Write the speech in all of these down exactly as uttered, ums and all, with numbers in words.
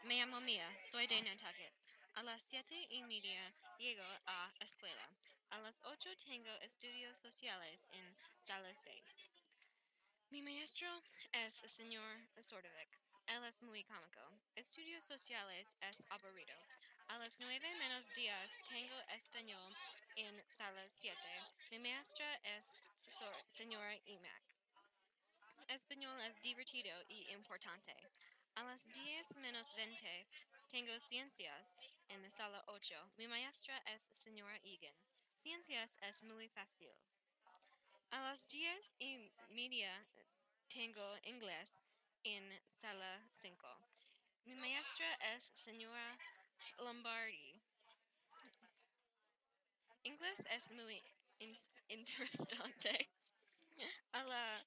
Me llamo Mia, soy de Nantucket. A las siete y media llego a escuela. A las ocho tengo estudios sociales en sala seis. Mi maestro es el señor Sordovic. Él es muy cómico. Estudios sociales es aburrido. A las nueve menos diez tengo español en sala siete. Mi maestra es sor- señora Emac. Español es divertido y importante. A las diez menos veinte tengo ciencias en la sala ocho. Mi maestra es señora Egan. Ciencias es muy fácil. A las diez y media tengo inglés en sala cinco. Mi maestra es señora Lombardi. Inglés es muy in- interesante. A la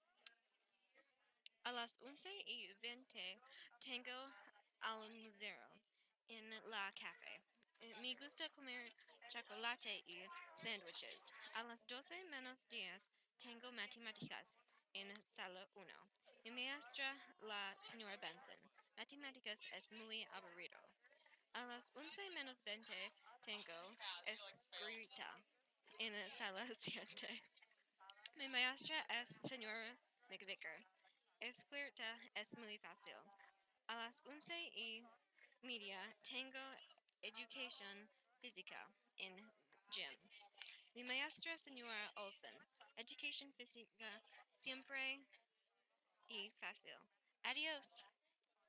A las once y veinte tengo al museo en la café. Eh, Me gusta comer chocolate y sándwiches. A las doce menos diez tengo matemáticas en sala uno. Mi maestra, la señora Benson. Matemáticas es muy aburrido. A las once menos veinte tengo escrita en sala siete. Mi maestra es señora McVicker. Escrita es muy fácil. A las once y media tengo educación física en gym. Mi maestra señora Olsen. Educación física siempre y fácil. Adiós.